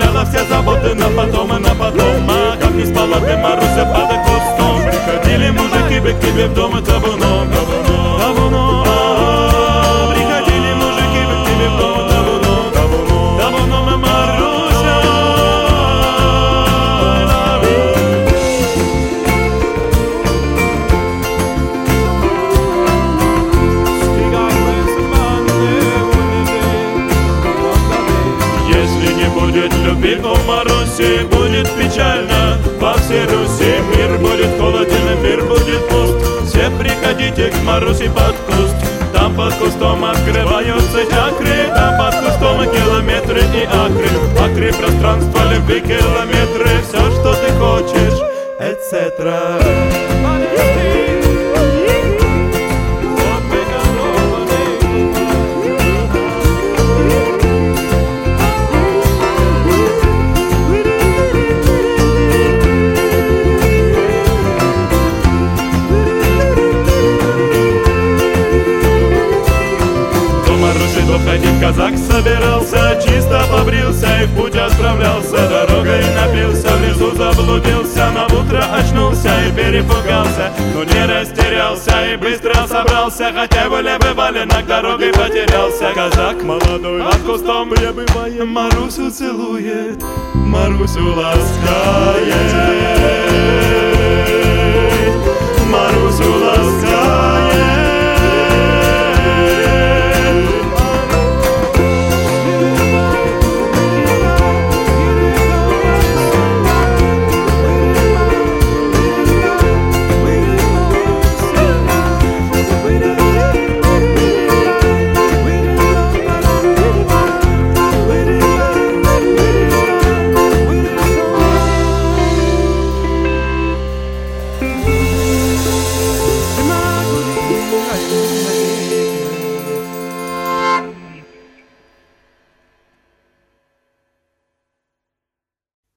оставляла все заботы на потом и на потом. А как не спала ты, Маруся, под кустом. Приходили мужики бы к тебе в дом и табуном, табуном, табуном. Приходили мужики бы к тебе в дом и табуном, табуном, табуном, и Маруся. Если не будет любви у Маруси, будет печально во всей Руси. Мир будет холоден, мир будет пуст. Все приходите к Маруси под куст. Там под кустом открываются чакры. Там под кустом километры и акры. Акры пространства любви, километры. Все, что ты хочешь, etc. Ходить казак собирался, чисто побрился и в путь отправлялся. Дорогой напился, в лесу заблудился, на утро очнулся и перепугался. Но не растерялся и быстро собрался, хотя были валенок дорогой потерялся. Казак молодой под кустом пребывая, Марусю целует, Марусю ласкает.